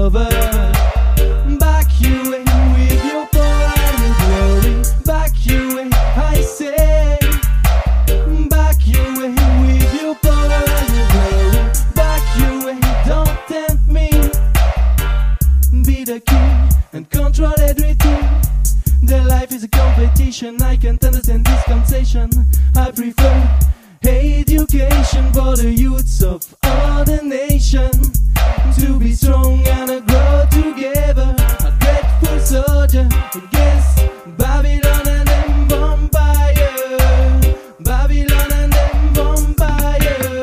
over. Back you way with your power and your glory. Back you way, I say. Back you way with your power and your glory. Back you way, don't tempt me. Be the king and control everything. The life is a competition, I can't understand this concession. I prefer education for the youths of all the nation. To be strong and grow together, a grateful soldier against Babylon and them vampire. Babylon and them vampire.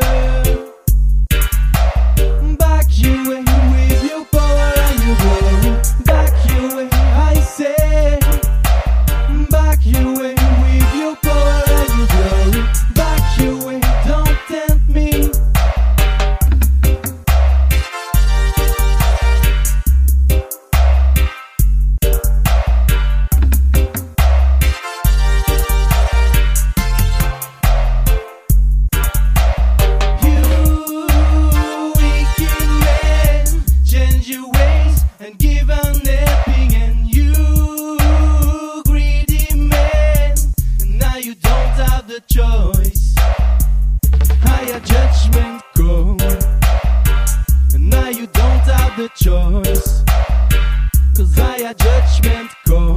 Back you way with your power and your glory. Back you way, I say. Back you way with your power and your glory. Back you way, don't tempt me. And give an helping, and you greedy man, and now you don't have the choice. Higher judgment come, and now you don't have the choice. 'Cause higher judgment come.